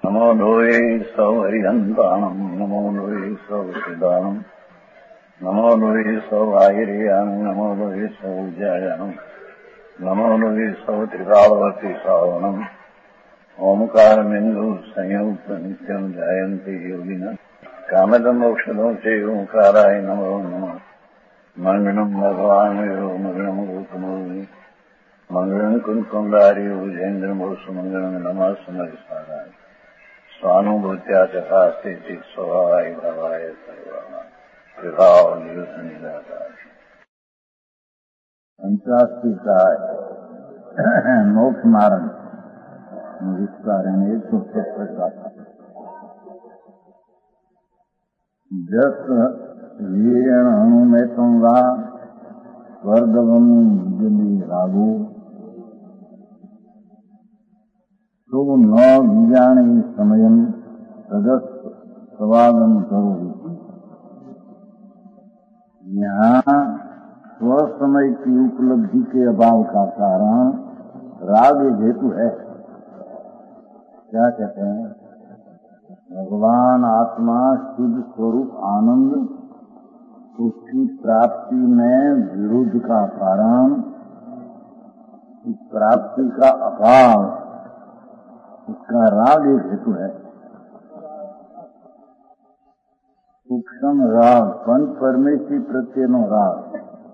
नमो लोये सौहरिहन्ताणम् नमो लोये सौहृदानम् नमो लोये सौभागिर्यानम् नमो लोये सौज्यायानम् नमो लोये सौत्रिकालवर्ति सावनम् ओंकारमिन्दु संयुक्त नित्यम् जायन्ति योगिनः कामदम् मोक्षदम् च ओंकाराय नमो नमः मंगलम् भगवान् मंगलम् गौतमोऽग्नि मंगलम् कुंकुमधारी भुजेन्द्रमोसु मंगलम् नमः समरिसाराय स्वानुभूत्या चकास्ते स्वभावाय भावाय सर्वाणां विभावनिदाताय पंचास्ती का मोक्ष मार्ग विस्तारण 170 का जस वीरण में तुम वा स्वर्गवम जली रागो तो न विजाने समयम तदस्त स्वागम करो। यहाँ स्वसमय की उपलब्धि के अभाव का कारण राग हेतु है। क्या कहते हैं? भगवान आत्मा शुद्ध स्वरूप आनंद, उसकी प्राप्ति में विरोध का कारण, इस प्राप्ति का अभाव, उसका राग एक हेतु है। सूक्ष्म राग पंच परमेश्वरी प्रत्यय नो राग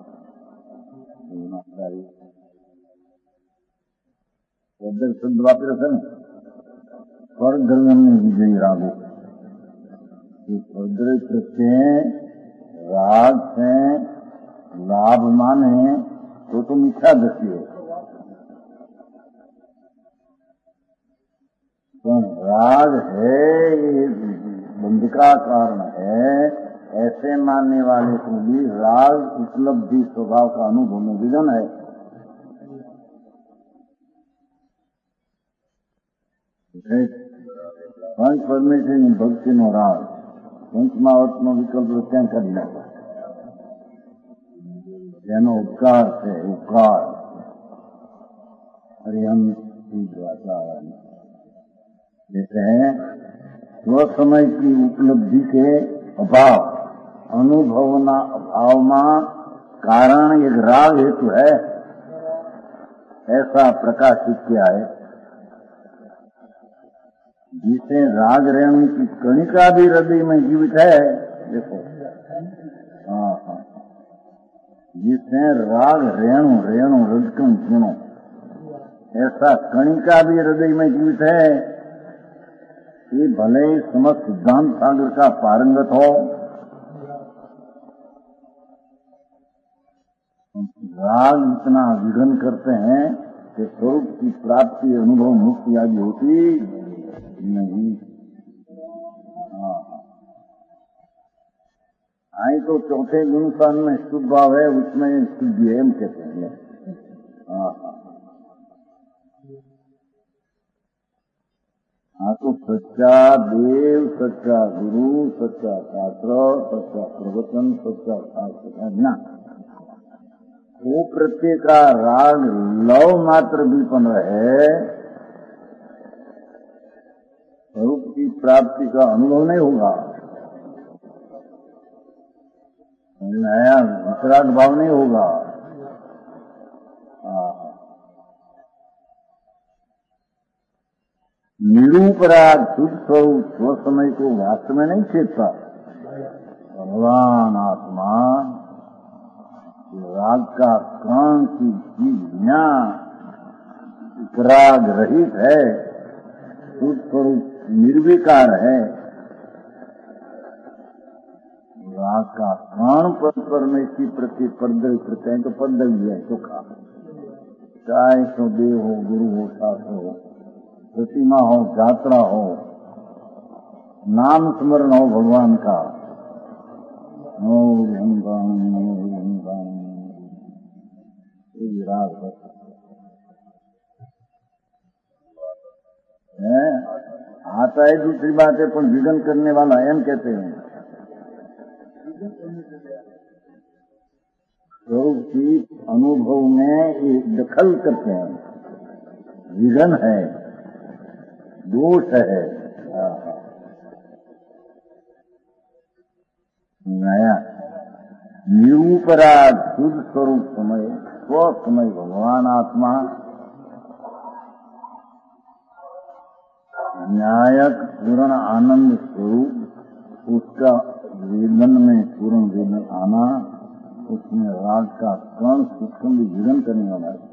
शब्द वापिर है न स्वर्गम विजयी रागो। स्वर्ग प्रत्यय राग से लाभ माने तो मिथ्या दृष्टि है। तो राग है ये बंध का कारण है, ऐसे मानने वाले को भी राग उपलब्धि स्वभाव का अनुभव में विघ्न है। पंच परमेश्वर भक्ति नो राग पंचमावत નો વિકલ્પ ત્યાં કરી નાખો જેનો ઉપકાર છે ઉપકાર હરિહંસ जैसे है स्वसमय की उपलब्धि के अभाव अनुभवना अभाव में कारण एक राग हेतु है, ऐसा प्रकाशित किया है। जिसे राग रेणु की कणिका भी हृदय में जीवित है, देखो जिसे राग रेणु रेणु रजकन सुनो, ऐसा कणिका भी हृदय में जीवित है। ये भले समस्त सिद्धांत सागर का पारंगत हो, राग इतना विघ्न करते हैं कि स्वरूप की प्राप्ति अनुभव मुक्ति आदि होती नहीं। आई तो चौथे गुणस्थान में शुद्ध भाव है, उसमें शुद्धि है कहते हैं। हाँ तो सच्चा देव, सच्चा गुरु, सच्चा शास्त्र, सच्चा प्रवचन, सच्चा शास्त्र ना वो प्रत्येक का राग लव मात्र भी बन रहे, स्वरूप की प्राप्ति का अनुभव नहीं होगा, नया वितराग भाव नहीं होगा। निरूपराग शुद्ध स्वरूप स्वसमय को वास्तव में नहीं छेदता। भगवान आत्मा राग का कण की चीज राग रहित है, शुद्ध स्वरूप निर्विकार है। राग का कण पर परमेश्वरी प्रति पर्दय प्रत्यय तो पर्दय है चोखा, चाहे सो देव हो, गुरु हो, शास्त्र हो, प्रतिमा हो, यात्रा हो, नाम स्मरण हो भगवान का, राग है। आता है दूसरी बात है, पर विघ्न करने वाला एम कहते हैं। स्वरूप की अनुभव में ये दखल करते हैं, विघ्न है, दोष है, आया निरूपराग शुद्ध स्वरूप समय स्व समय भगवान आत्मा न्यायक पूर्ण आनंद स्वरूप उसका वेदन में पूर्ण वेदन आना, उसमें राग का कण सूक्ष्म विघटन करने वाला है।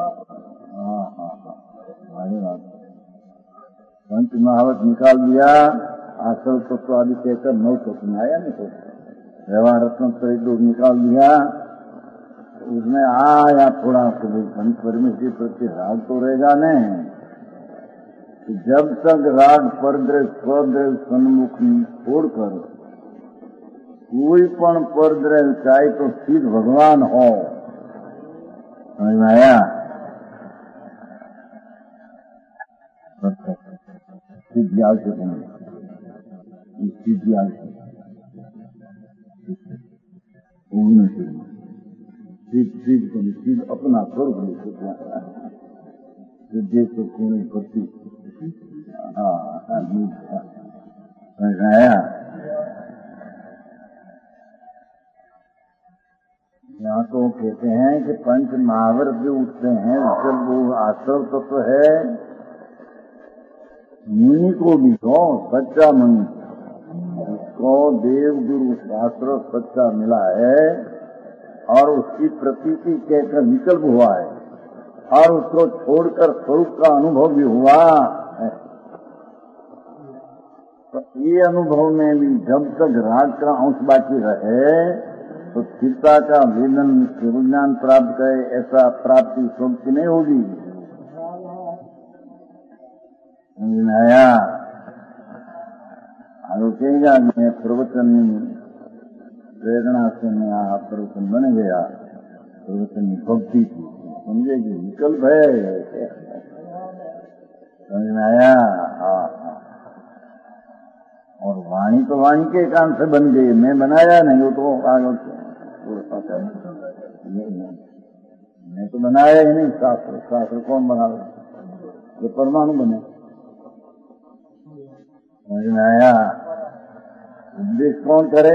पंच महावत निकाल दिया, आसल तत्व आदि कहकर 9 तत्व में आया नहीं तो व्यवहार रत्न परिदोष निकाल दिया, उसमें आया थोड़ा सा पंच परमेश्वर प्रति राग तो रहेगा नहीं। जब तक राग परद्रव्य स्वद्रव्य सन्मुख छोड़कर कोई पण परद्रव्य चाहे तो सिद्ध भगवान हो, समझ में आया? सिद्धि आवश्यक नहीं, सिद्धि आवश्यक सिद्ध अपना स्वरूप सिद्धि से कोई भक्ति आया। यहाँ तो कहते हैं कि पंच महावर जो उठते हैं जब वो आश्रव तत्व तो है, मुनि को भी हो सच्चा मुनि, उसको देव गुरु शास्त्र सच्चा मिला है और उसकी प्रतीति कहकर विकल्प हुआ है और उसको छोड़कर स्वरूप का अनुभव भी हुआ है। तो ये अनुभव में भी जब तक राग का अंश बाकी रहे तो चित्ता का वेदन विज्ञान प्राप्त करे, ऐसा प्राप्ति स्वरूप नहीं होगी। आया कहेगा मैं प्रवचन प्रेरणा से मैं प्रवचन बन गया, प्रवचन भक्ति की समझेगी विकल्प है, समझ में आया? और वाणी तो वाणी के काम से बन गई, मैं बनाया नहीं, वो तो आगे मैं तो बनाया ही नहीं। शास्त्र कौन बना रहा? ये परमाणु बने, समझ में आया? उपदेश कौन करे?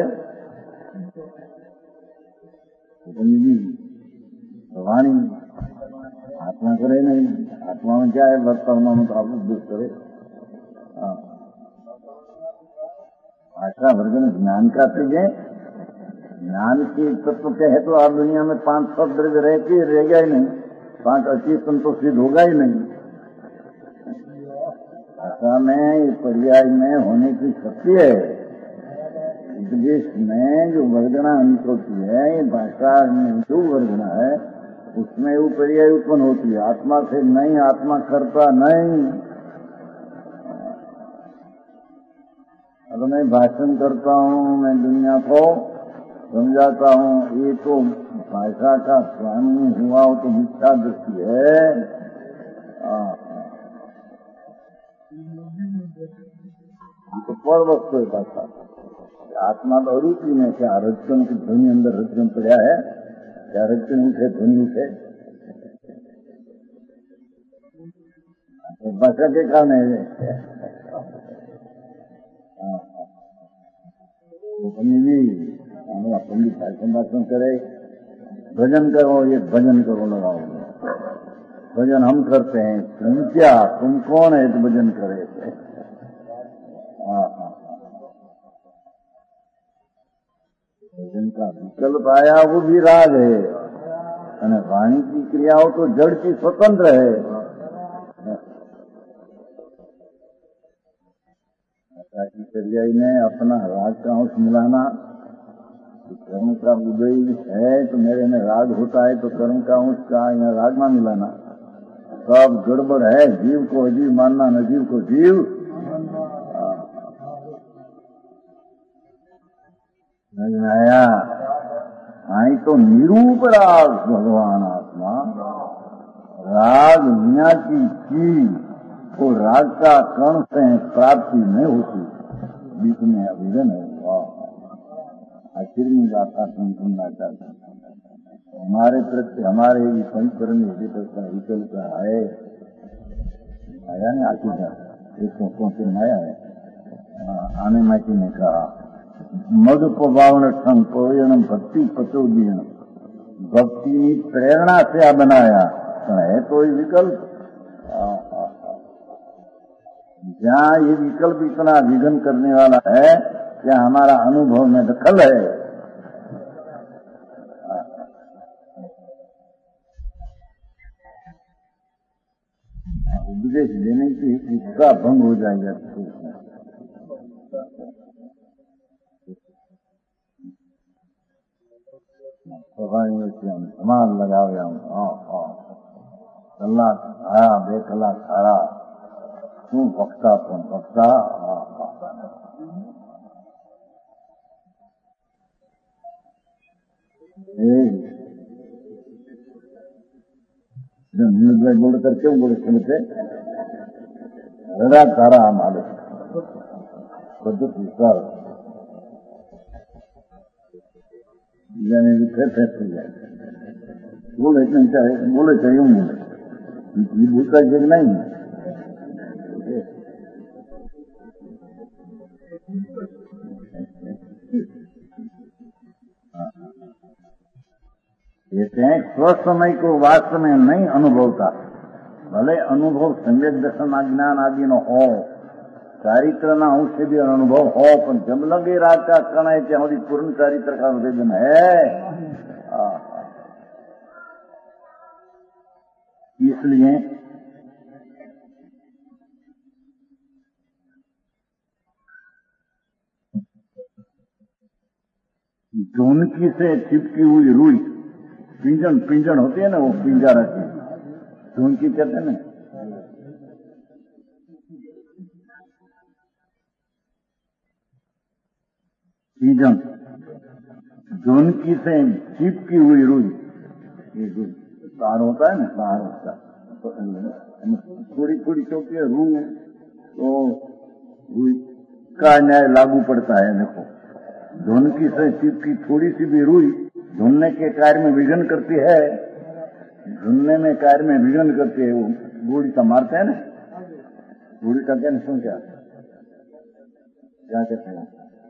वाणी, आत्मा करे नहीं। आत्मा में क्या है? वर्तमान तो आप उपदेश करे। भाषा वर्गन ज्ञान का चीज है, ज्ञान की तत्व क्या है? तो आप दुनिया में 5 शब्द रहती रह गया ही नहीं, 5 अच्छी संतोष सिद्ध होगा ही नहीं। भाषा में पर्याय में होने की शक्ति है। उपदेश में जो वर्गना अंत होती है, भाषा में जो वर्गना है उसमें वो पर्याय उत्पन्न होती है। आत्मा से नहीं, आत्मा करता नहीं। अगर मैं भाषण करता हूँ, मैं दुनिया को समझाता हूँ, ये तो भाषा का स्वामी हुआ हो तो मिथ्या दृष्टि है। तो पर वस्तु है भाषा। आत्मा तो अरूपी में क्या रजकन की ध्वनि अंदर रजकन पड़ा है, क्या रजकन उठे ध्वनि उठे? भाषा के कारण है। पंडित भाषण करे, भजन करो, ये भजन करो, लगाओ भजन हम करते हैं। तुम क्या, तुम कौन है तो भजन करे? भजन का विकल्प आया, वो भी राग है। वाणी की क्रिया हो तो जड़ की स्वतंत्र है। क्रिया में अपना राग का अंश मिलाना, कर्म का उदय है तो मेरे में राग होता है, तो कर्म का अंश का यहाँ राग ना मिलाना, सब गड़बड़ है। जीव को अजीव मानना, न जीव को जीव। आया आई तो निरूप राग भगवान आत्मा, राग मिया की चीज को राग का कण से प्राप्ति नहीं होती, बीच में अभिजन है। आखिर में गाथा सुनना चाहता हमारे प्रति, हमारे पंचकरण विकल्प है आया नहीं। आखिर एक सौ से आया है, आने माटी ने कहा મધુપવાવણ પોયણમ ભક્તિ પચોદીણ ભક્તિની प्रेरणा से आ बनाया है तो ये विकल्प जहाँ ये विकल्प इतना विघन करने वाला है क्या हमारा अनुभव में दखल है। उपदेश देने की इसका भंग हो जाएगा। समाज लगावे कलाक खाया 2 કલાક ખાડા શું ભક્તા પણ ભક્તા नीरज बोलकर क्यों बोले सुनते हृदय तारा हमारे पद्धति सर जाने फिर जाए बोले नहीं चाहे बोले चाहिए बोले भूखा जग नहीं कहते हैं स्वसमय को वास्तव में नहीं अनुभवता भले अनुभव संवेद दर्शन अज्ञान आदि नो हो चारित्र ना अंश से भी अनुभव हो पर जब लगे रात का कण है क्या हमारी पूर्ण चारित्र का निवेदन है। इसलिए ढूंढकी से चिपकी हुई रुई पिंजन होती है ना वो पिंजा रखी ढूंढकी कहते हैं ना पिंजन ढूंढकी से चिपकी हुई रुई ये जो तार होता है ना तार होता थोड़ी थोड़ी चौकी है रू तो रुई का न्याय लागू पड़ता है। देखो ढूंढकी से चिपकी थोड़ी सी भी रुई ढूंढने के कार्य में विघन करती है ढूंढने में कार्य में विघन करती है। वो गोली का मारते हैं ना गोली का क्या सुन क्या कहते हैं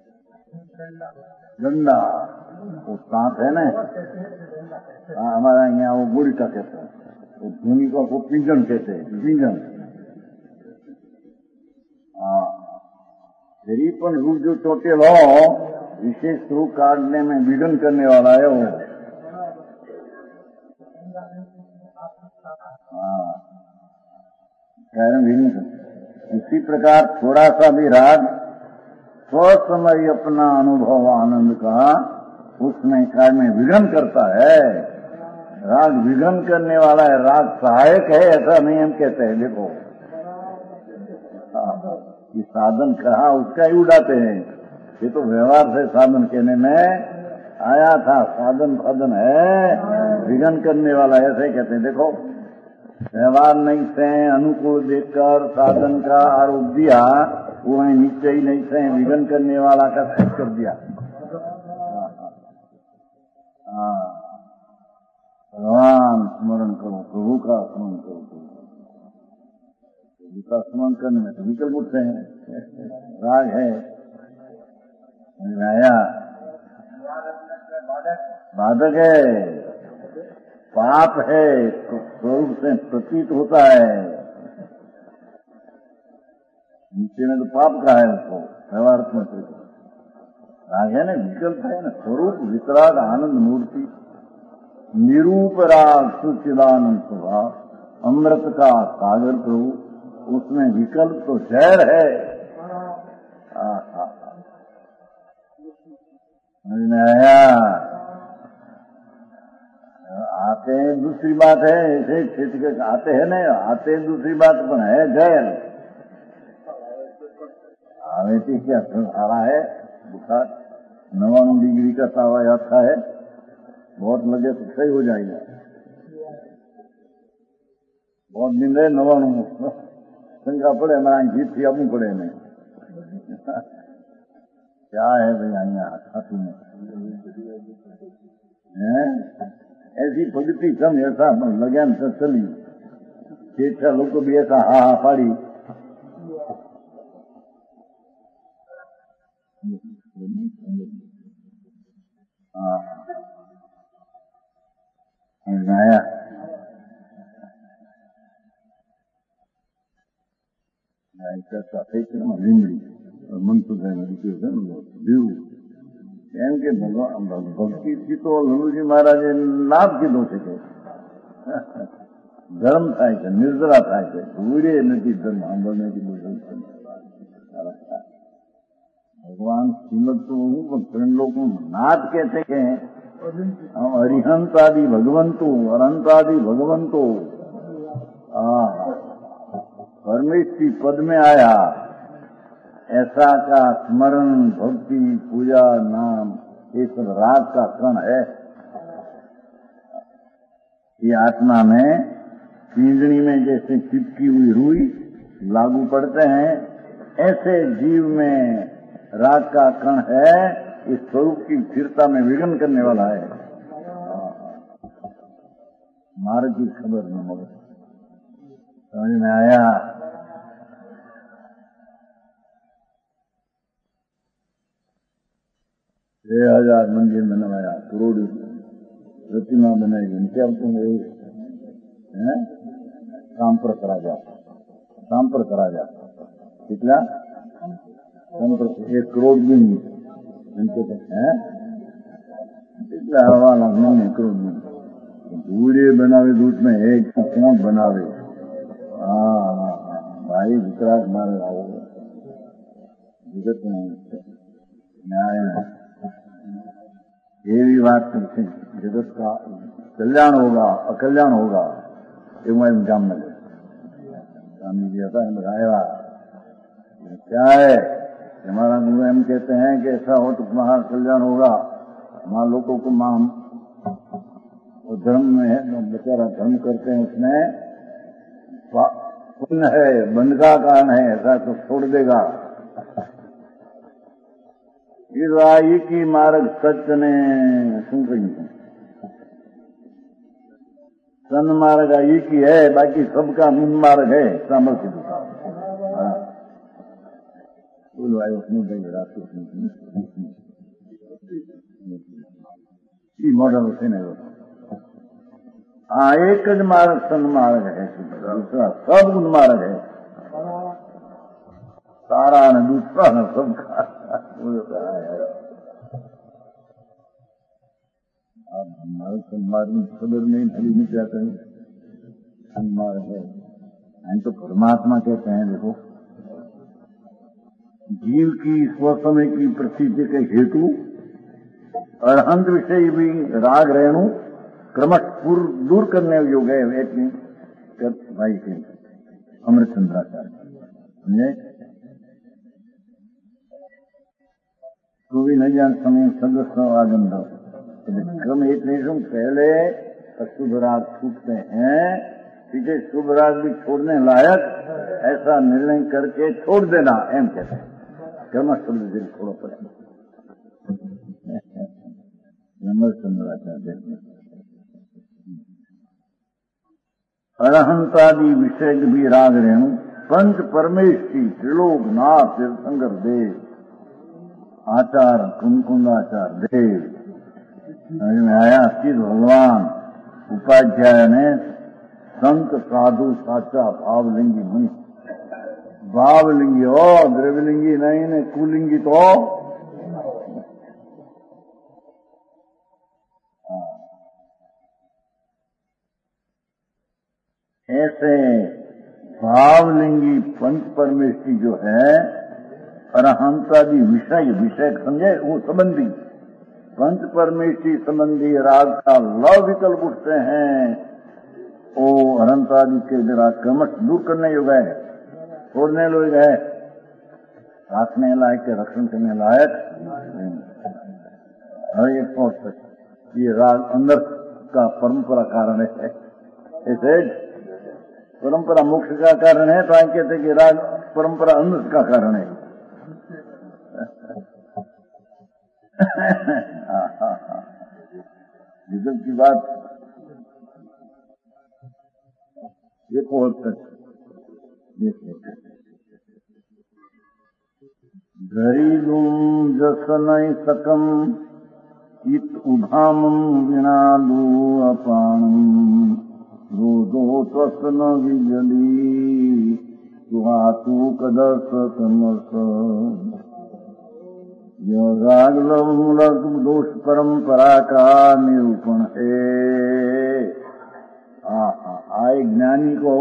डंडा वो सांप है ना हमारा यहाँ वो गोली का कहते हैं वो धूनी को वो पिंजन कहते हैं पिंजन। गरीब पर रूप जो टोटे लो विशेष रूप काटने में विघन करने वाला है वो। इसी प्रकार थोड़ा सा भी राग स्वसमय अपना अनुभव आनंद का उसमें कार्य में विघन करता है। राग विघन करने वाला है राग सहायक है ऐसा नहीं हम कहते हैं। देखो ये साधन कहा उसका ही उड़ाते हैं ये तो व्यवहार से साधन कहने में आया था साधन है विघन करने वाला ऐसे कहते हैं। देखो व्यवहार नहीं से अनुकूल देखकर साधन का आरोप दिया वो है निश्चय नहीं से विघन करने वाला का सिद्ध कर दिया। भगवान स्मरण करो प्रभु का स्मरण करो प्रभु का स्मरण करने में तो विकल्प उठते हैं। राग है आया बाधक है पाप है तो स्वरूप से प्रतीत होता है नीचे में तो पाप का है उसको व्यवहार में राग है ना विकल्प है ना स्वरूप वितराग आनंद मूर्ति निरूप राग सुचिदानंद स्वभाव अमृत का सागर प्रभु उसमें विकल्प तो जहर है। आया आते हैं दूसरी बात है ऐसे क्षेत्र के आते हैं नहीं आते हैं दूसरी बात पर है जहर आवेती क्या आ रहा है बुखार 99 डिग्री का तावा आता है बहुत लगे तो सही हो जाएगा बहुत दिन रहे 99 शंका पड़े हमारा जीत थी अपनी पड़े नहीं क्या है भैया यहाँ खातू में ऐसी पद्धति कम ऐसा लगे तो चली छह लोग को भी ऐसा हा पाड़ी आया લીમડી મનસુખભાઈ દીવું એમ કે ભક્તિથી તો લલુજી મહારાજે લાભ કીધો છે કે ધર્મ થાય છે, નિર્જરા થાય છે, ભૂરે નથી ધર્મ સાંભળને કીધું. ભગવાન શ્રીમદ તો હું પણ ત્રણ લોકો નાથ કે છે કે અરિહંતાદि ભગવંતો अनंतादि भगवंतो परमेश्वरी पद में आया, ऐसा का स्मरण भक्ति पूजा नाम ये सब राग का कण है. ये आत्मा में पिंजड़ी में जैसे चिपकी हुई रुई लागू पड़ते हैं, ऐसे जीव में राग का कण है. इस स्वरूप की स्थिरता में विघ्न करने वाला है. मार्ग की खबर न मगर समझ में आया. 6000 मंदिर बनवाया, करोड़ प्रतिमा बनाई. क्या है सांप्रत राजा कितना 1 करोड़ भी नहीं है. हवाला नहीं करोड़ नहीं. दूरे बनावे दूध में एक कौन बनावे. भाई वितराग मारे आओ जगत में न्याय ये भी बात करते हैं. जगत का कल्याण होगा अकल्याण होगा ये मैं जाम में स्वामी जी आता है बताया क्या है. हमारा गुरु एम कहते हैं कि ऐसा हो तो तुम्हारा कल्याण होगा. वहां लोगों को मां वो धर्म में है तो बेचारा धर्म करते हैं, उसमें पुण्य है बंध का कारण है, ऐसा तो छोड़ देगा. ये की मार्ग सत्य ने શું કહ્યું सन मार्ग एक ही है, बाकी सबका मुन मार्ग है. सामर्थ्य बोलो आयो नहीं रात मॉडल से नहीं होता. एक ज मार्ग सन्मार्ग है, दूसरा सब गुण मार्ग है. सारा ने दूसरा ने सबका हमारे सन्मार्ग में खबर नहीं खड़ी नहीं क्या करें. सन्मार्ग है हम तो परमात्मा कहते हैं. देखो जीव की स्वसमय की प्रसिद्धि के हेतु अरहंत विषय भी राग रेणु क्रमश दूर करने योग्य है. व्यक्ति भाई के अमृतचंद्राचार्य समझे तो भी नहीं जान समय सदस्य आगम दो क्रम एक नहीं सुन. पहले शुभ राग छूटते हैं, पीछे शुभ राग भी छोड़ने लायक ऐसा निर्णय करके छोड़ देना एम कहते हैं. क्रम शब्द दिल छोड़ो पड़े अमृतचंद्राचार्य. अरहंतादि विषय भी राग रेणु पंच परमेश्वरी त्रिलोक नाथ तीर्थंकर देव आचार कुंकुंदाचार देव में आया. सिद्ध भगवान उपाध्याय ने संत साधु साचा भावलिंगी मुनि. भावलिंगी हो द्रव्यलिंगी नहीं ने कुलिंगी तो ऐसे भावलिंगी पंच परमेश्वरी जो है अरहंतादि विषय समझे वो संबंधी पंच परमेश्वरी संबंधी राग का लव विकल्प उठते हैं. वो अनंतादि के जरा क्रमश दूर करने योग्य है, छोड़ने लोग है, राखने लायक के रक्षण करने लायक हर एक पहुंच तक. ये राग अंदर का परंपरा कारण है. ऐसे परंपरा मोक्ष का कारण है तो आए कहते कि राग परंपरा अंदर का कारण है. विजय की बात देखो धरीलुं जसनय सकम इत उभामं विनालु अपाणम् रोदो त्वसन विजली सुहातु कदस तमस। यह राग लव मूलक दोष परंपरा का निरूपण है। आए ज्ञानी को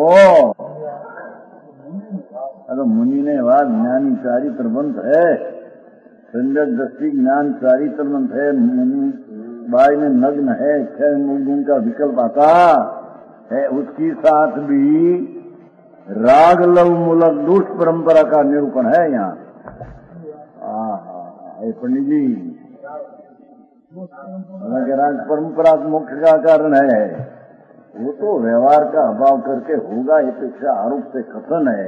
अगर मुनि ने वाद ज्ञानी चारित्र ग्रंथ है, संजक दृष्टि ज्ञान चारित्र ग्रंथ है, मुनि बाई में नग्न है, 6 गुण का विकल्प आता है, उसकी साथ भी राग लव मूलक दोष परंपरा का निरूपण है यहाँ। पंडित जी राग परंपरा मोक्ष का कारण है, वो तो व्यवहार का अभाव करके होगा, ये अपेक्षा आरोप से कथन है।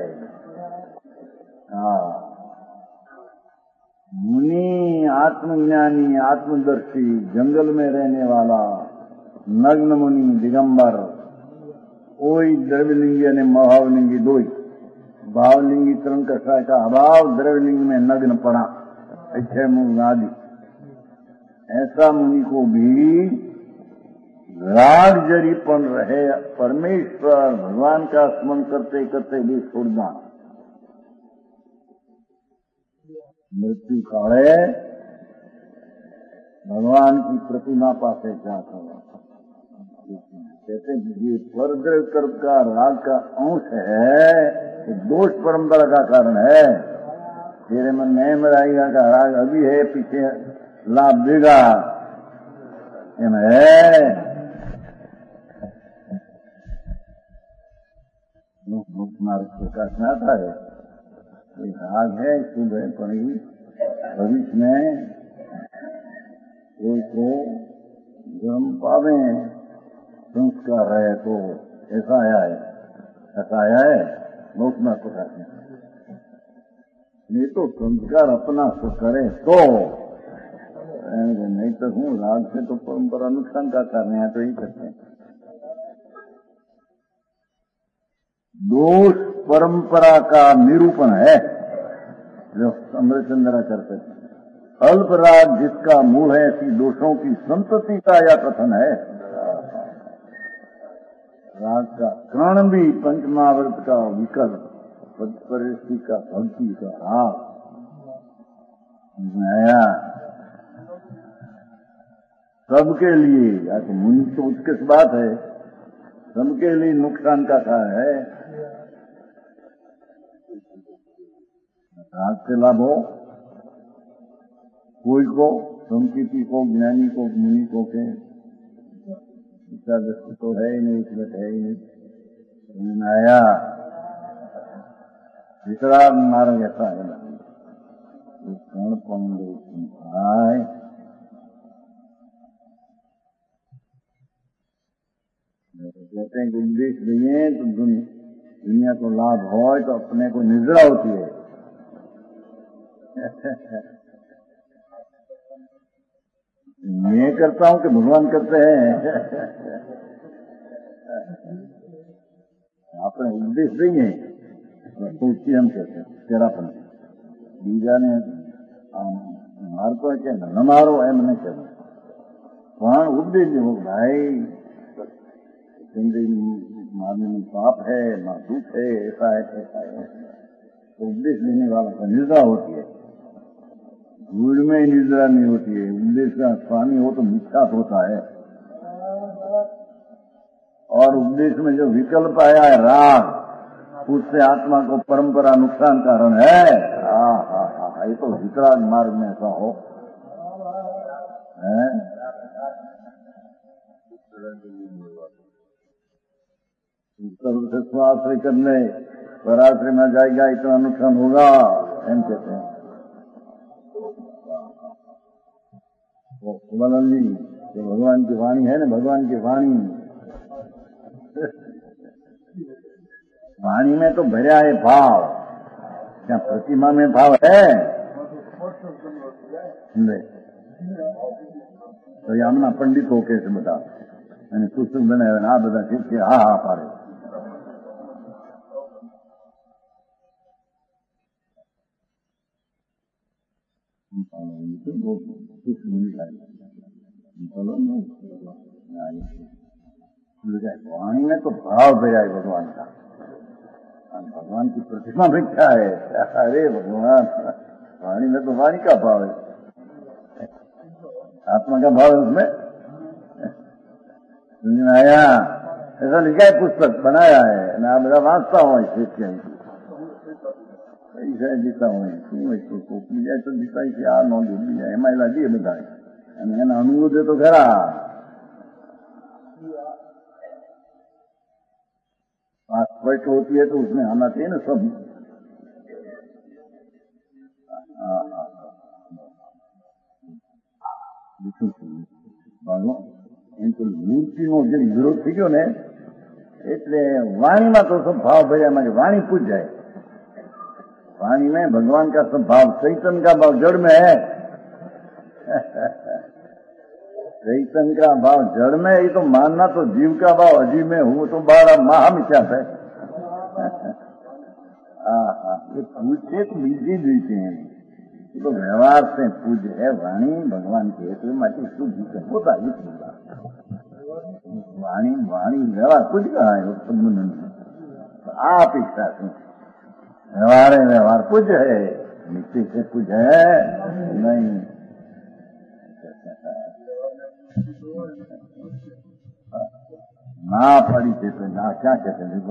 मुनि आत्मज्ञानी आत्मदर्शी जंगल में रहने वाला नग्न मुनि दिगंबर, ओई द्रव्यलिंगी ने महावलिंगी दो ही, भावलिंगी तरण कषाय का अभाव, द्रव्यलिंग में नग्न पड़ा, अच्छे मुंह आदि, ऐसा मुनि को भी राग जरीपन रहे, परमेश्वर भगवान का स्मरण करते करते भी छोड़ना, मृत्यु काले भगवान की प्रतिमा पासे जाकर कहते ये परद्रव्य कर्म का राग का अंश है, तो दोष परंपरा का कारण है। तेरे मन में मराइगा का राग अभी है, पीछे लाभ देगा है। मुक्त मार्ग प्रकाश में आता है, ये राग है, शुभ है, पड़ी भविष्य में कोई को जन्म पावे संस्कार है तो ऐसा आया है, मुक्त मार्ग प्रकाश में। नहीं तो संस्कार अपना तो करे तो, नहीं तो हूँ राग से तो परंपरा नुकसान का कारण है, तो ही करते हैं। दोष परंपरा का निरूपण है जो अमृतचंद्रा करते हैं। अल्प राग जिसका मूल है, ऐसी दोषों की संतति का यह कथन है। राग का कर्ण भी पंचमावर्त का विकल्प, परिस्थिति का भक्ति का राग नया सबके लिए, या तो मुनि तो उत्कृष्ट बात है, सबके लिए नुकसान का कारण है। राग से लाभ हो कोई को, संकीर्ति को, ज्ञानी को, मुनि को के दृष्टि तो है ही नहीं, इसमें है ही नहीं। आया दूसरा मार्ग ऐसा है कर्ण पंडे कहते हैं कि उद्देश्य नहीं है तो दुनिया को लाभ हो तो अपने को निद्रा होती है। मैं करता हूं कि भगवान करते हैं। अपने उद्देश्य नहीं है तो हम कहते हैं तेरापन बीजा ने मारतो है क्या न मारो एम नहीं कहना, પણ उद्देश्य हो भाई जिंदगी मारने में पाप है, ना दुख है, ऐसा है ऐसा है, तो उद्देश्य देने वाला का निद्रा होती है। भूल में ही निद्रा नहीं होती है, उद्देश्य का स्वामी हो तो मिथ्या होता है। और उद्देश्य में जो विकल्प आया है राग, उससे आत्मा को परंपरा नुकसान कारण है। ये तो वितराग मार्ग में ऐसा हो है। से स्वाश्रय करने पराश्रय में जाएगा, इतना नुकसान होगा एम कहते हैं। कुमानंद जी तो भगवान की वाणी है ना, भगवान की वाणी वाणी में तो भरा है भाव, क्या प्रतिमा में भाव है? तो यमना पंडित हो कैसे बता पुस्तक बने आ बता ठीक है। हा पारे वो कुछ मिल जाए वाणी में तो भाव भरा है भगवान का, भगवान की प्रतिमा भी क्या है। अरे भगवान, वाणी में तो वाणी का भाव है, आत्मा का भाव है उसमें। आया ऐसा लिखा है, पुस्तक बनाया है ना, मेरा वांचता हूँ ऐसा जीता हूँ मिल जाए तो जीता ही आ नोंध मिल जाए एम लागी બધા અને એના અનુભૂતિ તો ખરા। बात स्पष्ट होती है तो उसमें आना चाहिए ना सब। મૂર્તિનો જે વિરોધ થઈ ગયો ને એટલે વાણીમાં તો सब भाव ભર્યા માં वाणी पूछ जाए। वाणी में भगवान का सब भाव, चैतन्य का भाव जड़ में है। चैतन्य का भाव जड़ में, ये तो मानना तो जीव का भाव अजीब में हूँ तो 12 माह में क्या है। ये पूछे तो बीजी देते हैं, तो व्यवहार से पूज्य है वाणी भगवान के तो माटी शुद्ध होता ही वाणी वाणी व्यवहार कुछ कहा है आप इच्छा से व्यवहार कुछ है, मिट्टी से कुछ है नहीं। ना पड़ी थे तो ना क्या कहते देखो,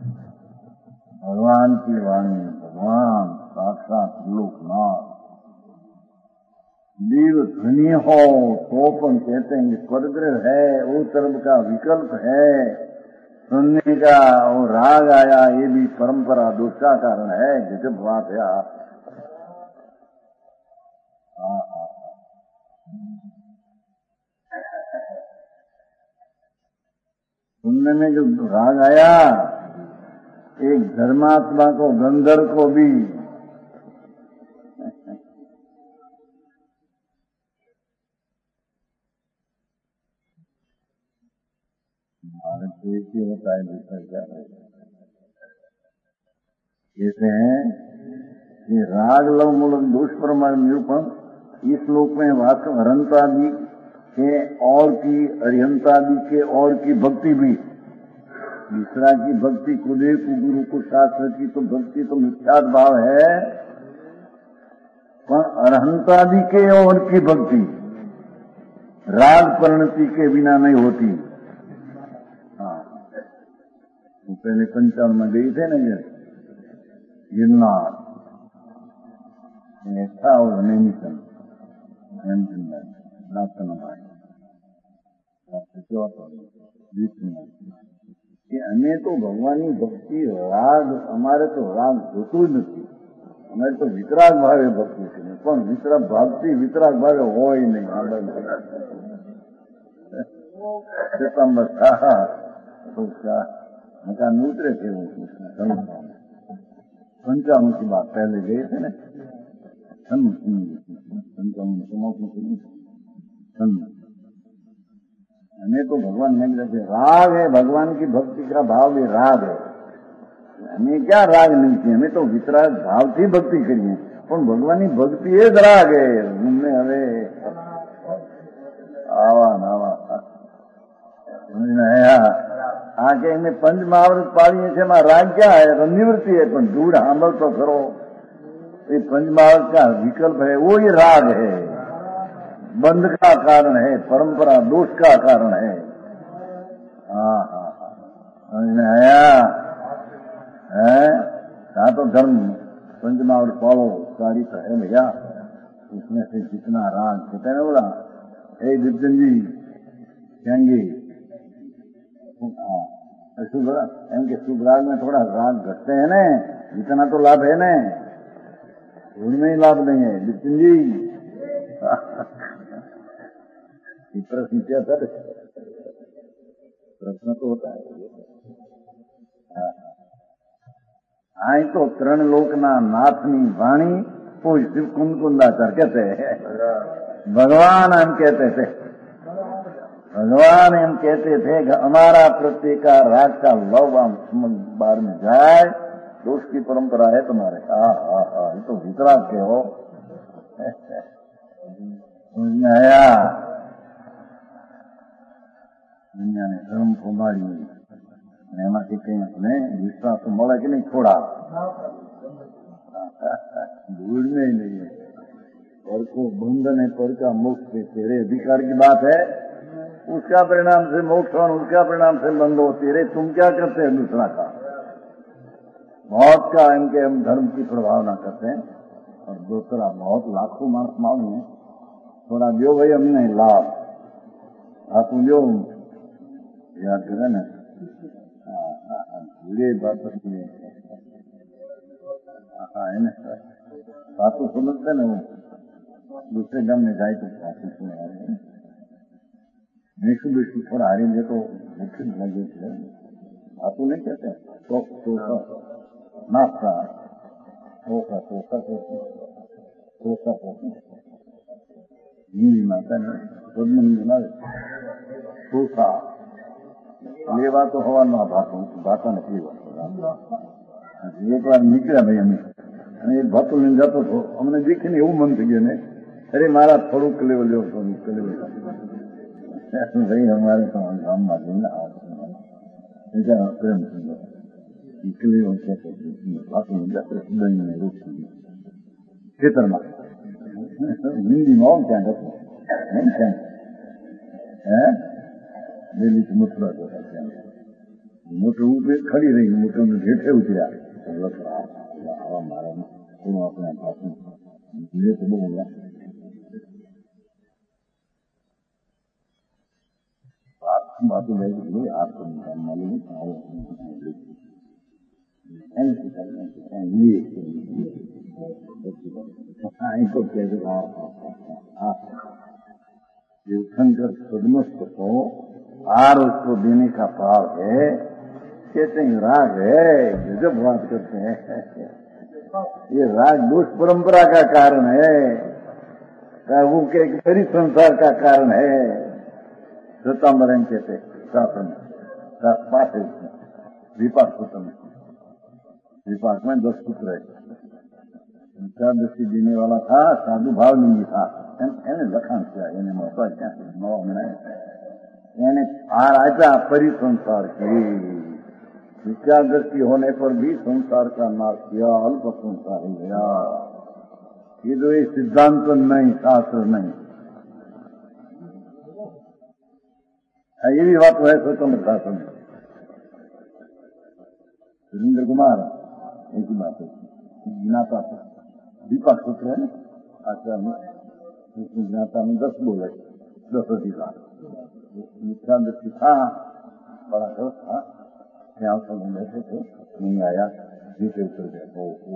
भगवान की वाणी, भगवान साक्षात लोकनाथ देव ध्वनि हो तो अपन कहते हैं स्वर्गृह है, वो तरफ का विकल्प है, सुनने का वो राग आया, ये भी परंपरा दोष का कारण है। जैसे बात है सुनने में जो राग आया, एक धर्मात्मा को गंधर्व को भी भारत देश ही होता है, दूसरा क्या है। कहते हैं कि राग लव मूलक दोष प्रमाण निरूपण इस श्लोक में वास्तव अरंतादि के और की अरिहंतादि के और की भक्ति भी, दूसरा की भक्ति कुदेव को गुरु को शास्त्र की तो भक्ति तो मिथ्यात्व भाव है, पर अरहंतादि के और की भक्ति राग परिणति के बिना नहीं होती। वो पहले 55 में गई थे ना ये गिरनार ऐसा और नेमिशन हमें तो भगवानी भक्ति राग, हमारे तो राग होતું જ નથી, हमारे तो वितराग भावे भक्ति છે, પણ ભક્તિ વિતરાગ ભાવે હોય નહીં। मकान में उतरे थे वो पंचांग की बात पहले गए थे ना, हमें तो भगवान नहीं रखे। राग है, भगवान की भक्ति का भाव भी राग है। हमें क्या राग नहीं चाहिए, हमें तो वितराग भाव थी भक्ति करिए, पर भगवान की भक्ति है राग है। हमने हमें आवा नावा आगे इन्हें पंच महाव्रत पाड़ी है, राग क्या है, निवृत्ति है, पर दूर हामल तो करो। ये पंच महाव्रत का विकल्प है, वो ये राग है, बंध का कारण है, परंपरा दोष का कारण है। समझ में आया है? तो धर्म पंच महाव्रत पालो सारी तो है भैया, उसमें से जितना राग कहते हैं ना, बोला हे विपिन जी कहेंगे एम के शुभ राग में थोड़ा राग घटते हैं न, इतना तो लाभ है न, उनमें ही लाभ नहीं है विपिन जी। प्रश्न क्या सर, प्रश्न तो होता है। आई तो त्रण लोकना नाथनी वाणी पूज शिव कुंदकुंदाचार कहते हैं। भगवान हम कहते थे, भगवान हम कहते थे कि हमारा प्रत्येक का राग का लव बार में जाए तो उसकी परंपरा है तुम्हारे। ये तो वितराग के हो, समझ में आया? दुनिया ने धर्म को मारी એમાંથી કઈ આપણે વિશ્વાસ મળે કે નહીં? થોડા भूल में ही नहीं है। पर को बंधन है, पर का मोक्ष से तेरे अधिकार की बात है। उसका परिणाम से मोक्ष और उसका परिणाम से बंध हो। तेरे तुम क्या करते हैं दूसरा का? मौत का इनके हम धर्म की प्रभावना करते हैं और दूसरा बहुत लाखों मार्क मांगे थोड़ा जो भाई हमने लाभ आप जो याद करें ना ये बात बातों समझते ना वो दूसरे गांव में जाए तो बातें सुने आ रहे बेशु बेशु थोड़ा आ रही तो मुख्य लगे थे बातों नहीं कहते तो नाश्ता सोसा सोसा सोसा हिंदी माता ने सोसा लेवा तो हवा ना भाता नहीं एक बार निकला भाई અમે એક ભાતો લઈને જતો હતો અમને દેખીને એવું મન થઈ ગયું ને અરે મારા થોડું કલેવલ લેવો તો કલેવલ ભાઈ हमारे तो गांव में ना ऐसा प्रेम सुंदर कलेवल क्या भातो લઈને જતો દહીં રોજ ખેતરમાં हिंदीમાં क्या જતો હે दिल्ली से मथुरा जाता मोटर ऊपर खड़ी रही मोटर में ढेठे उतरा हवा मारा अपने भाषण ये तो बोला बातें लगी आपको मालूम इनको कैसे शंकर सदमस्त को आर उसको देने का भाव है, कहते हैं राग है, जब बात करते हैं ये राग दोष परंपरा का कारण है, वो के बड़ी संसार का कारण है। श्वेतांबरन कहते शासन विपाक सूत्र में विपाक में 10 सूत्र है। दृष्टि देने वाला था साधु भाव नहीं था એને લખાણ છે એને મોકવા ક્યાં નવો મને એને આ राजा परिसंसार की विचार दृष्टि होने पर भी संसार का नाश किया, अल्प संसार ही गया। ये तो एक सिद्धांत नहीं, शास्त्र नहीं, ये भी बात है स्वतंत्र शासन में। सुरेंद्र कुमार एक ही बात है, ज्ञाता दीपक सूत्र है ना आचार्य में, उसमें ज्ञाता में 10 बोले 10 अधिकार मिथ्या दृष्टि था, बड़ा दोस्त था, यहाँ से बैठे थे, नहीं आया, नीचे उतर गया,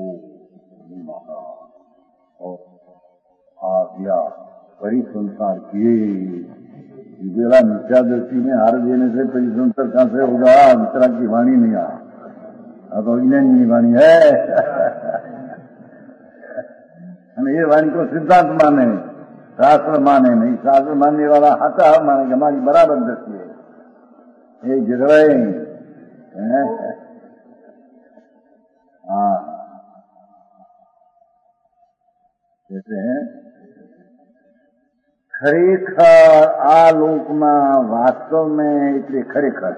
और आ गया परी संसार किए। बेला मिथ्या दृष्टि में हार देने से परी संसार कहां से होगा? मित्रा की वाणी नहीं आ, अब अज्ञान की वाणी है। ये वाणी को सिद्धांत माने, शास्त्र माने नहीं, शास्त्र मानने वाला हटा माने हमारी बराबर दृष्टि है, एक जगह कहते हैं खरेखर आ लोक में वास्तव में इतने खरेखर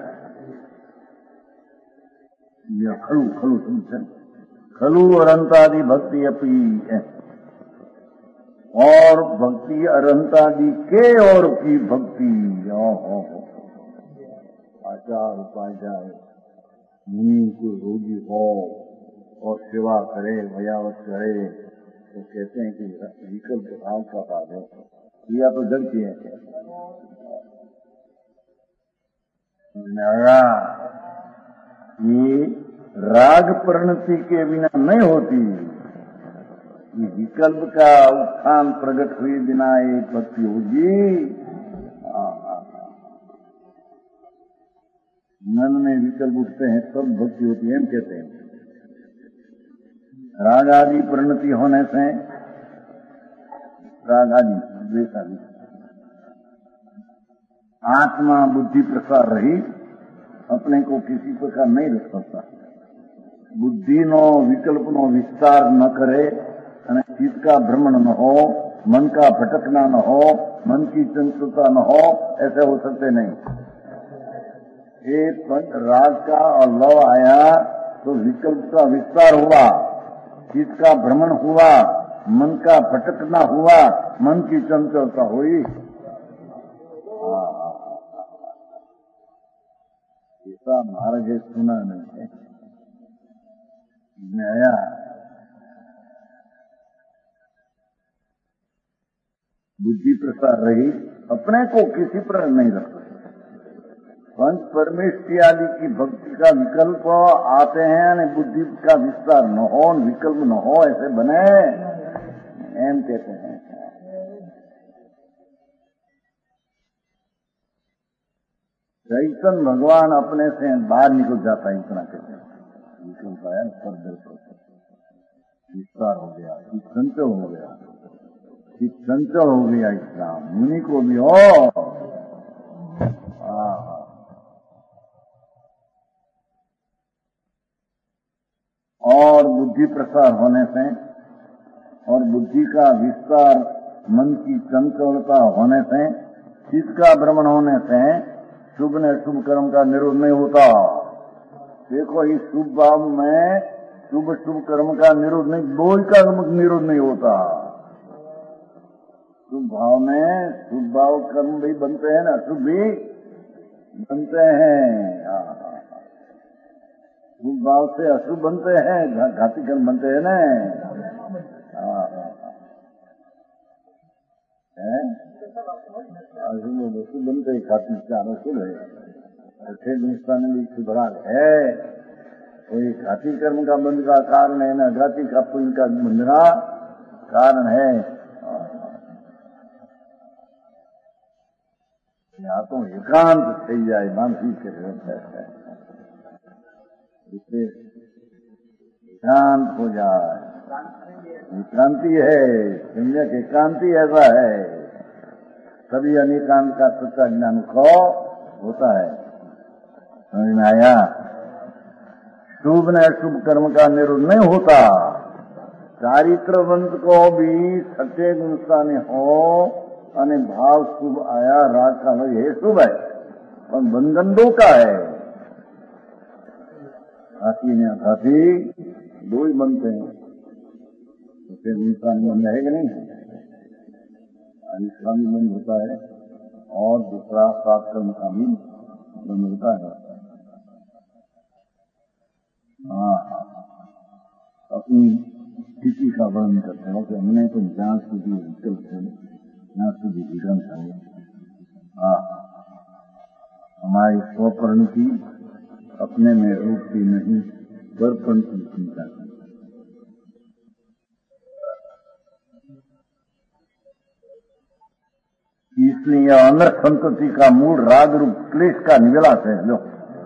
खलु खलु समझे खलु अरंतादि भक्ति अपी और भक्ति अरंतादि के और की भक्ति आचार उपाचार मुनि को रोगी हो और सेवा करे, भयावत करे, तो कहते हैं कि विकल्प भाव का भाव है, या तो जग की है। ये राग परिणति के बिना नहीं होती, ये विकल्प का उत्थान प्रकट हुए बिना एक भक्ति होगी। मन में विकल्प उठते हैं तब भक्ति होती है, हम कहते हैं। राग आदि परिणति होने से राग आदि द्वेष आदि आत्मा बुद्धि प्रसार रही, अपने को किसी प्रकार नहीं रख सकता। बुद्धि नो विकल्प नो विस्तार न करे અને ચિત્ત का भ्रमण न हो मन का भटकना न हो, मन की चंचलता न हो, ऐसे हो सकते नहीं। एक राग का और लव आया तो विकल्प का विस्तार हुआ, चित्त का भ्रमण हुआ, मन का भटकना हुआ, मन की चंचलता हुई। ऐसा महाराज सुना नहीं है। मैं आया बुद्धि प्रसार रही, अपने को किसी पर नहीं रख सकते। पंच परमेष्टि आदि की भक्ति का विकल्प आते हैं, बुद्धि का विस्तार न हो, विकल्प न हो, ऐसे बने एम कहते हैं। चैतन्य भगवान अपने से बाहर निकल जाता है, इतना कहते हैं। निकलता है पर विस्तार हो गया, चंचल हो गया, चंचल हो गया इस्लाम। मुनि को भी हो और बुद्धि प्रसार होने से और बुद्धि का विस्तार, मन की चंचलता होने से, चित्त का भ्रमण होने से शुभ ने शुभ कर्म का निरोध नहीं होता। देखो इस शुभ भाव में शुभ शुभ कर्म का निरोध नहीं, बोझ का निरोध नहीं होता। शुभ भाव में शुभ भाव कर्म भी बनते हैं ना, शुभ भी बनते हैं। शुभ भाव से अशुभ बनते हैं, घाती कर्म बनते हैं ना। अशुभ बनते ही घाती चार अशुभ है। अच्छे हिंदुस्तान में सुधार है, कोई घाती कर्म का बंध का कारण है ना, घाती का पुण्य का बंध का कारण है। या तो एकांत થઈ જાય, मानसिक है, इससे एकांत हो जाए। एकांति है, सम्यक एकांति ऐसा है, तभी अनेकांत का सच्चा ज्ञान को होता है। समझ में आया? शुभ न शुभ कर्म का निरोध नहीं होता। चारित्रवंत को भी सच्चे गुणस्थानी हो અને भाव शुभ आया, राग का लग ये शुभ है, पर बंधन दो का है। हाथी ने हाथी दो ही बनते हैं, फिर इंसान बन रहेगा नहीं, इस्लामी बंद होता है और दूसरा सात कर्म का भी बंद होता है। अपनी स्थिति का वर्णन करते हैं कि हमने तो जहाँ સુધી विकल्प है यहाँ સુધી विघन है। हमारी स्वपर्ण की अपने में रूप की नहीं, परपण की चिंता की। इसलिए अनर्थ संतति का मूल राग रूप क्लेश का निगलास है। लो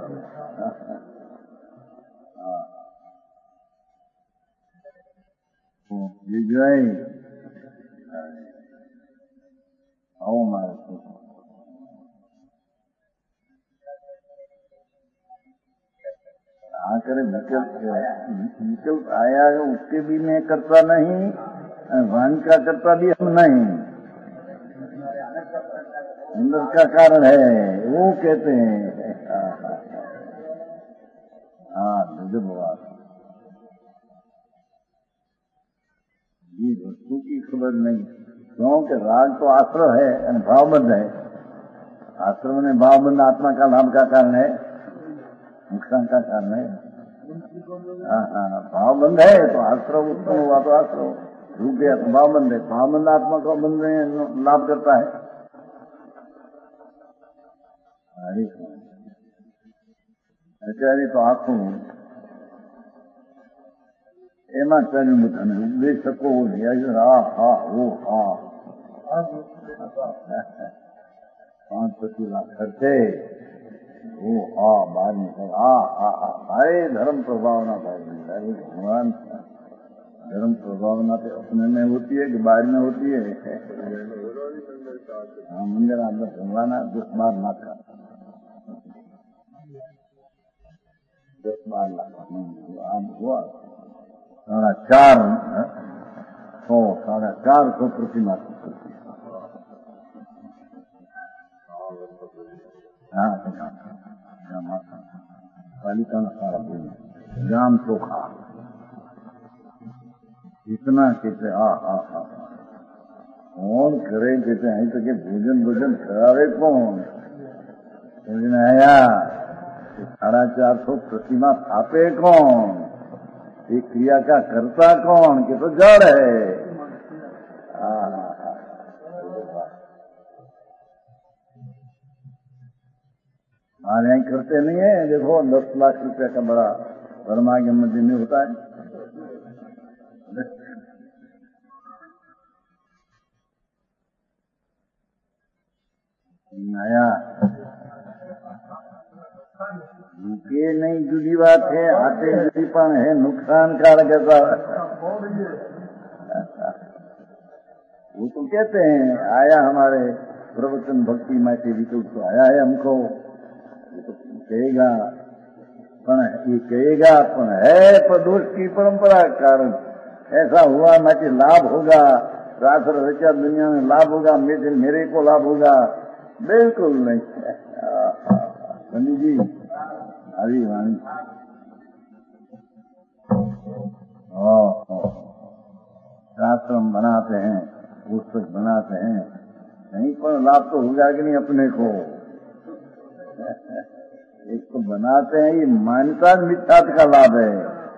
विजय आओ हमारे करे विकल्प आया है, उसके भी मैं करता नहीं, भान का करता भी हम नहीं, अंदर का कारण है वो कहते हैं। बात ये वस्तु की खबर नहीं, क्योंकि राग तो आश्रय है, भावबंध है। आश्रम ने भावबंध आत्मा का लाभ का कारण है, नुकसान का कारण है। भावबंध है तो आश्रय उत्पन्न हुआ, तो आश्रय रुक गया तो भावबंध है। भावबंध आत्मा को बंध में लाभ करता है। आचार्य तो आंखों એમાં ચાલ્યું બધાને ઉપદેશ શકો वो पांच 25 लाख खर्चे वो बाहर निकल अरे धर्म प्रभावना भाई, भगवान धर्म प्रभावना तो अपने में होती है कि बाहर में होती है। मंदिर अंदर भगवान 10-12 लाख का 10-12 लाख हुआ 450 400 प्रतिमा की करती है। पालिका ना सारा बोल जाम चोखा इतना कहते कौन करे कहते અહીં तो के भोजन करावे कौन समझ आया 450 प्रतिमा स्थापे कौन ये क्रिया का करता कौन कि तो जड़ है। हमारे यहाँ करते नहीं है। देखो 10 लाख रुपए का बड़ा धर्माज्ञ मंदिर में होता है। नया ये नहीं जुड़ी बात है, आते जुड़ीपन है, नुकसान कारक वो तो कहते हैं आया हमारे प्रवचन भक्ति माटे विकल्प तो आया है हमको, ये तो कहेगा ये कहेगा पण है प्रदोष की परंपरा कारण ऐसा हुआ माटे लाभ होगा, रात्र रचा दुनिया में लाभ होगा, मेरे को लाभ होगा, बिल्कुल नहीं। पंडित जी हरी वाणी आश्रम बनाते हैं, पुस्तक बनाते हैं, कहीं पर लाभ तो होगा कि नहीं अपने को। एक तो बनाते हैं ये मान्यता मिथ्यात का लाभ है,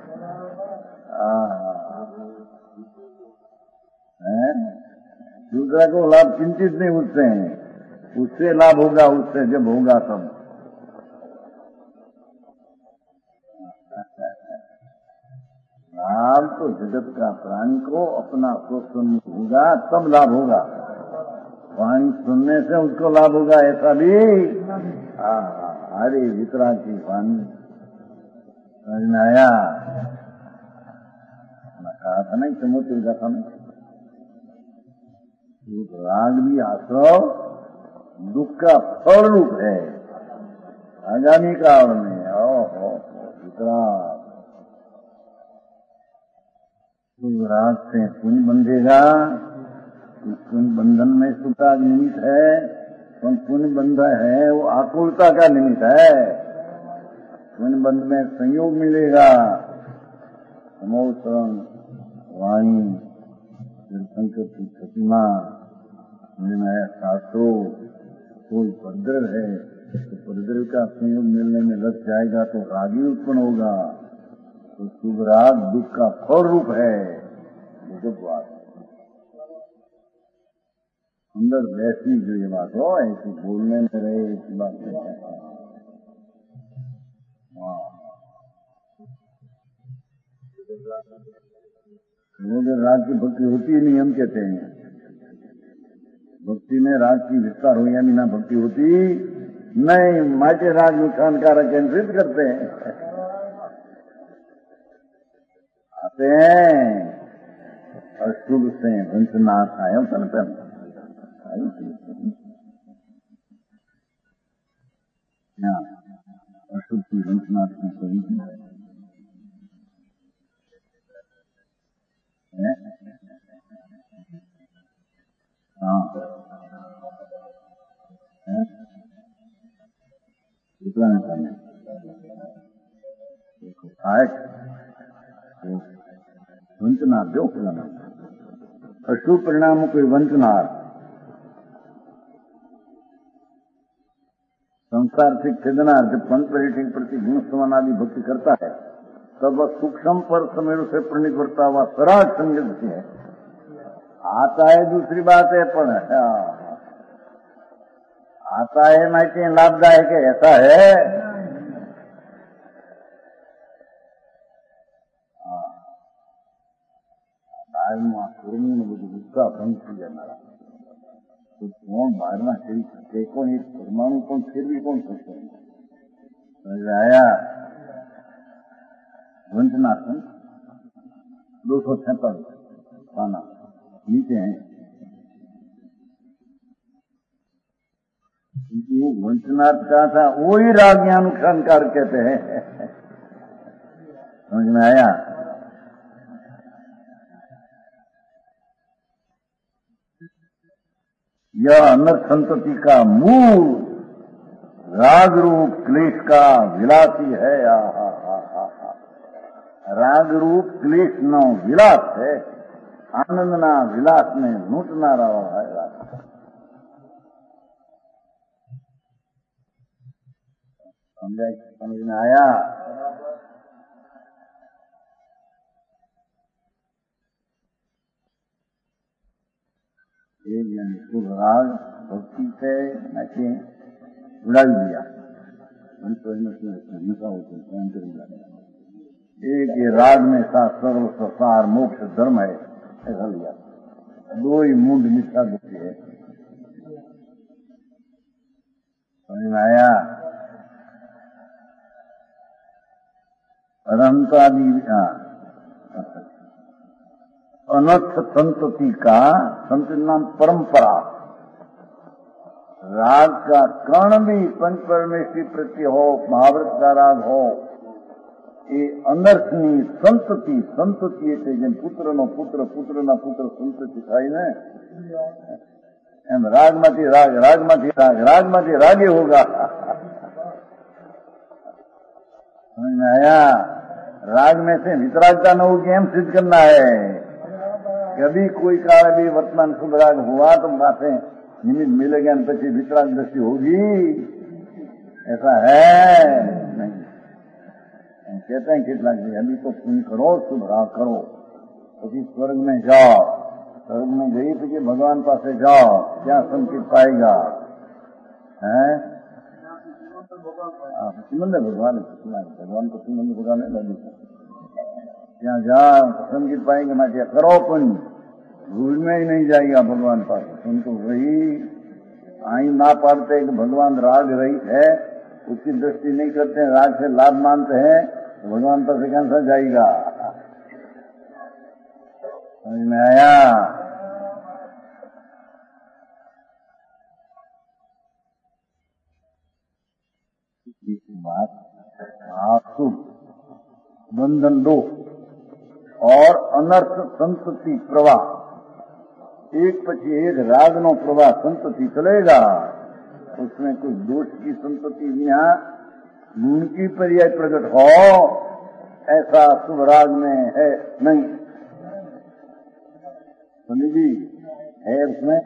दूसरा को लाभ चिंतित नहीं उससे हैं, उससे लाभ होगा, उससे जब होगा तब। लाभ तो जगत का प्राणी को अपना सुन होगा तब लाभ होगा, वाणी सुनने से उसको लाभ होगा ऐसा भी। अरे वितरा की वाणी समझ में आया। कहा था नहीं चमोते कथा में राग भी आश्रव दुख का फल रूप है आगामी काल में। वितरा राग से पुण्य बंधेगा, पुण्य बंधन में सुखा निमित्त है, तो पुण्य बंध है वो आकुलता का निमित्त है। पुण्य बंध में संयोग मिलेगा, समोसरण वाणी तीर्थंकर की प्रतिमा शास्त्रों कोई परद्रव है तो परद्रव का संयोग मिलने में लग जाएगा तो रागी उत्पन्न होगा, तो शुभ राग दुख का फल रूप है। ये बात अंदर वैसी जो ये बात हो ऐसी बोलने में रहे ऐसी बात नहीं है। मुझे राग की भक्ति होती ही नहीं हम कहते हैं, भक्ति में राग की विस्तार हो या बिना भक्ति होती नहीं, माटे राग नुकसान कारक केंद्रित करते हैं। आते हैं अशुभ से वंशनाथ आया तन पर अशुभ की वंशनाथ की सभी कितना नहीं वंचनार जो अशुभ परिणाम कोई वंचनार संसार से खेदनार जब पंच पर्यटन प्रति गुण समान आदि भक्ति करता है तब वह सूक्ष्म पर समेर से प्रणित करता हुआ सराज संगत है आता है। दूसरी बात है पर आता है मैं कि लाभदायक है ऐसा है। गुस्सा भंग थी जाना तो कौन मारना खेल सकते कौन एक परमाणु कौन फिर भी कौन सकते समझ आया। वंचनासन 246 पाना नीचे हैं। वंचनाथ का था वही राग ज्ञानुष्ठान कार कहते हैं। समझ में आया। यह अनर्थ संतति का मूल राग रूप क्लेश का विलासी है। राग रूप क्लेश नो विलास है, आनंदना विलास में लूटना रहा है। समझ में आया? एक शुभ राग भक्ति से ऐसे उड़ा दिया, एक ये राग में सा सर्व संसार मोक्ष धर्म है ऐसा लिया। दो ही मूंड मिथ्या बुद्धि है। समझ में आया? अनंतादि अनर्थ संतति का संतति नाम परंपरा। राग का कर्ण भी पंच परमेश्वरी प्रति हो, महाव्रत का राग हो, ये अनर्थनी संतति संतति એટલે જેમ પુત્રનો પુત્ર પુત્રના પુત્ર સંતતિ થાય ને એમ રાગમાંથી રાગ રાગમાંથી રાગ રાગમાંથી રાગે होगा। समझ में आया? राग में से वितरागता न होगी एम सिद्ध करना है। कभी कोई काल भी वर्तमान शुभ राग हुआ तो बातें निमित्त मिलेगा પછી वितराग दृष्टि होगी, ऐसा है नहीं। कहते हैं કેટલાક अभी तो पुण्य करो, शुभ राग करो, પછી स्वर्ग में जाओ, स्वर्ग में गई પછી भगवान पास जाओ, क्या संकेत पाएगा है? सिमंदर भगवान भगवान को सिमंदर भगवान लगे ત્યાં जाओ संकेत पाएंगे। मैं करो पुण्य, भूल में ही नहीं जाएगा भगवान पास। उनको वही आई ना पाड़ते कि भगवान राग रहित है, उसकी दृष्टि नहीं करते हैं, राग से लाभ मानते हैं, तो भगवान पर से कैसा जाएगा? समझ में आया? बात आपको बंधन दो और अनर्थ संतति प्रवाह, एक પછી एक राग नो प्रवाह संतति चलेगा। उसमें कुछ दोष की संतति यहाँ गुण की पर्याय प्रकट हो, ऐसा शुभ राग में है नहीं। समझी? है उसमें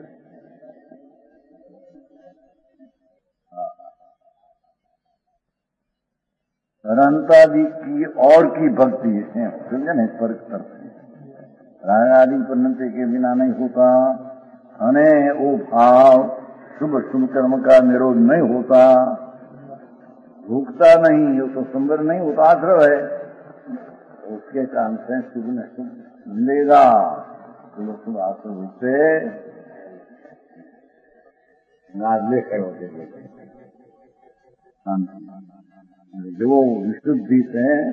अनंतादि की और की भक्ति है, समझे ना? फर्क करते हैं। राग आदि परिणति के बिना नहीं होता, अने वो भाव शुभ शुभ कर्म का निरोध नहीं होता, भूखता नहीं, वो तो संबर नहीं होता, आश्रय है। उसके कारण से शुभ न शुभ मिलेगा। शुभ शुभ आश्रय से नाजले होते जो विशुद्धि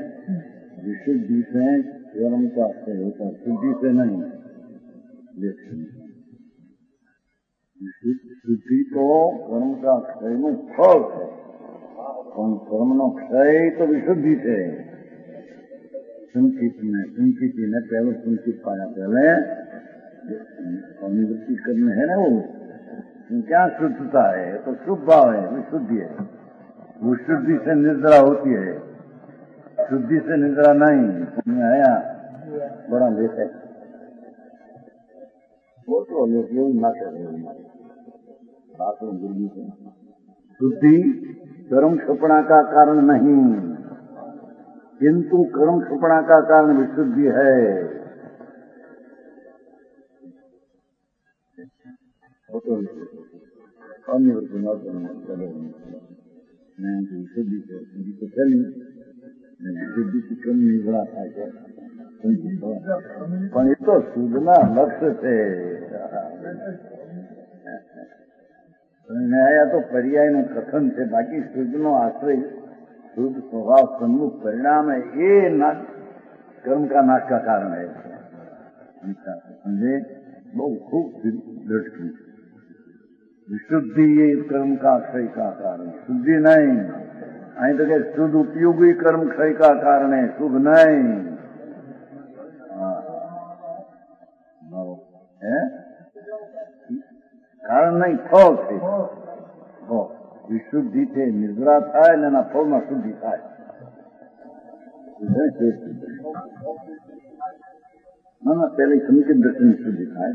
से कर्म का आश्रय होता, शुद्धि से नहीं। लेकिन शुद्धि तो कर्म का क्षय નું ફળ છે, પણ કર્મનો ક્ષય તો વિશુદ્ધિ છે। संकित ने पहले संकित पाया, पहले निवृत्ति करने है ना, वो क्या शुद्धता है? तो शुभ भाव है, विशुद्धि है। वो शुद्धि से निद्रा होती है, शुद्धि से निद्रा नहीं। समझ आया? बड़ा लेट है वो तो लोग यही ना कर रहे बातों दुर्गी से। शुद्धि कर्म क्षपणा का कारण नहीं, किंतु कर्म क्षपणा का कारण विशुद्धि है। वो तो अनिवृत्ति न चले शुद्धि से शुद्धि तो चली, शुद्धि की कम निद्रा था क्या? પણ એ તો શુદ્ધના લક્ષ્ય છે। આયા તો પર્યાયનું કથન છે, બાકી શુદ્ધનો આશ્રય शुद्ध स्वभाव सम्मुख परिणाम है, ये कर्म का नाश का कारण है। समझे? बहुत खूब लटकी विशुद्धि ये कर्म का क्षय का कारण, शुद्धि नहीं। અહીં તો કે શુદ્ધ ઉપયોગી કર્મ ક્ષય का कारण है, शुभ नहीं है। कारण નહીં, ફળ છે. વિશુદ્ધિ છે નિદ્રા થાય ને એના ફળમાં શુદ્ધિ થાય. ના પેલી સંકેત દર્શન શુદ્ધિ થાય.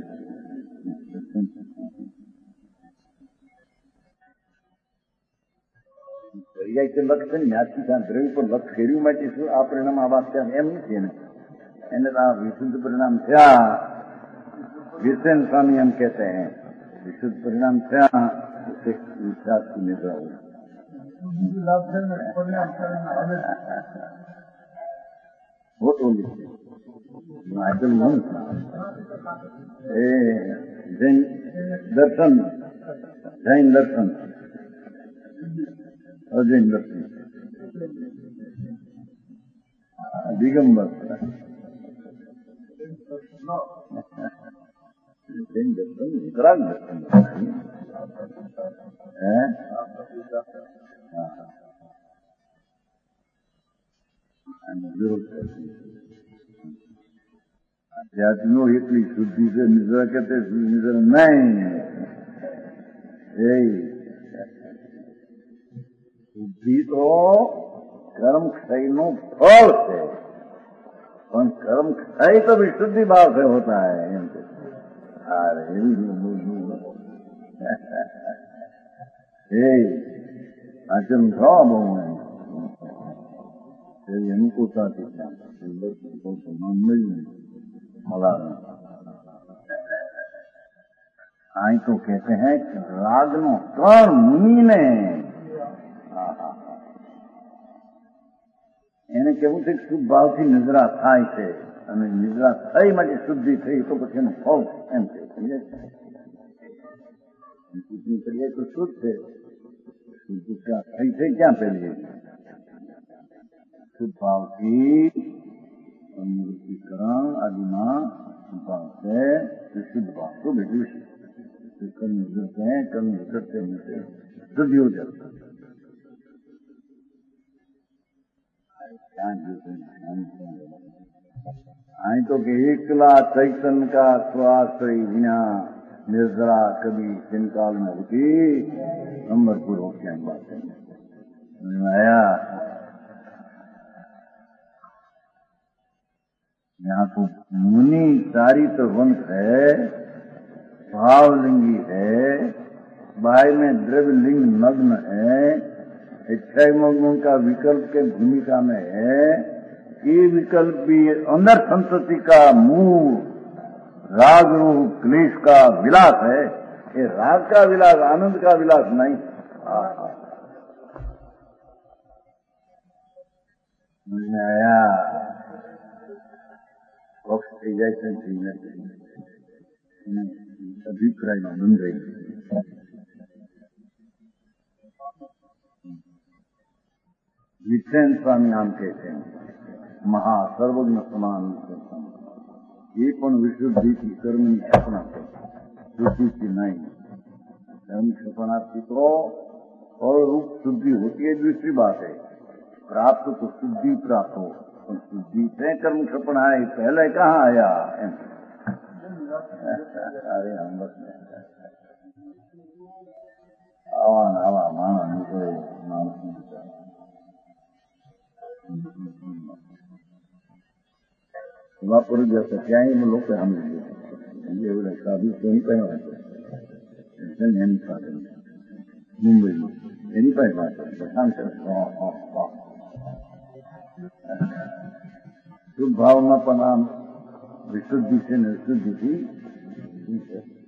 દરિયાઈ કે લક્ષ છે ને યાદથી ત્યાં દ્રવ્ય પર લક્ષ ફેરવી માટે શું આ પરિણામ આ વાત ત્યાં એમ નથી. એને આ વિશુદ્ધ પરિણામ થયા. વિરસેન સ્વામી એમ કહેते हैं विशुद्ध परिणाम થયા विश्वास की निद्रा हो. वो तो आइटम मन जैन दर्शन और जैन दर्शन दिगंबर जैन दर्शन विकराल दर्शन है. આધ્યાત્મો એટલી શુદ્ધિ છે. નિદ્રા કહેતે નિદ્રા નહીં. શુદ્ધિ તો કર્મ ક્ષયનો ફળ છે. પણ કર્મ ક્ષય તો વિશુદ્ધિ भाव से होता है. એમ કે आचरण था बहु अनुकूलता थी आई तो कहते हैं रागनो त्रण मुनि ने એને કેવું છે કે શુભ ભાવથી નિદ્રા થાય છે અને નિદ્રા થઈ માટે શુદ્ધિ થઈ તો પછી એનું ફળ એમ કે કરીએ તો શુદ્ધ છે. શુદ્ધ થઈ થઈ ક્યાં પેલી શુભ ભાવથી અનુવૃત્તિકરણ આદિમાં ભાવ છે વિશુદ્ધ ભાવ તો બીજું છે કર્મ વિગડતે हैं कर्म विगड़ते मिलते शुद्धि हो जाती. आई तो कि एकला चैतन का स्वाश्रय विना निर्जरा कभी चिंकाल में होती नंबर पूर्व क्या बात है. आया यहाँ तो मुनि चारित्रवंत है, भावलिंगी है, बाय में द्रव्य लिंग नग्न है, इच्छा मग्नों का विकल्प के भूमिका में है. ये विकल्प भी अंदर संतति का मूल राग रूप क्लेश का विलास है. ये राग का विलास आनंद का विलास नहीं. आया पक्ष થઈ જાય છે અભિપ્રાયમાં બંધાઈ. વિઠ્ઠલ સ્વામી નામ कहते हैं મહા સર્વજ્ઞ સમાન. ये પણ વિશુદ્ધિથી કર્મની ક્ષપણા છે, શુદ્ધિથી નહીં. कर्म क्षपणार्थी तो फल रूप शुद्धि होती है दूसरी बात है. प्राप्त तो शुद्धि प्राप्त हो, पर शुद्धि से कर्म क्षपणा है पहले कहाँ आया. अरे हम बस आवा माना निकले मानस वापर जैसा क्या ही लोग हम साधु नहीं पहना એની સાથે મુંબઈમાં એની પાસે વાત શુભ ભાવમાં પણ આમ વિશુદ્ધિ છે ને વિશુદ્ધિથી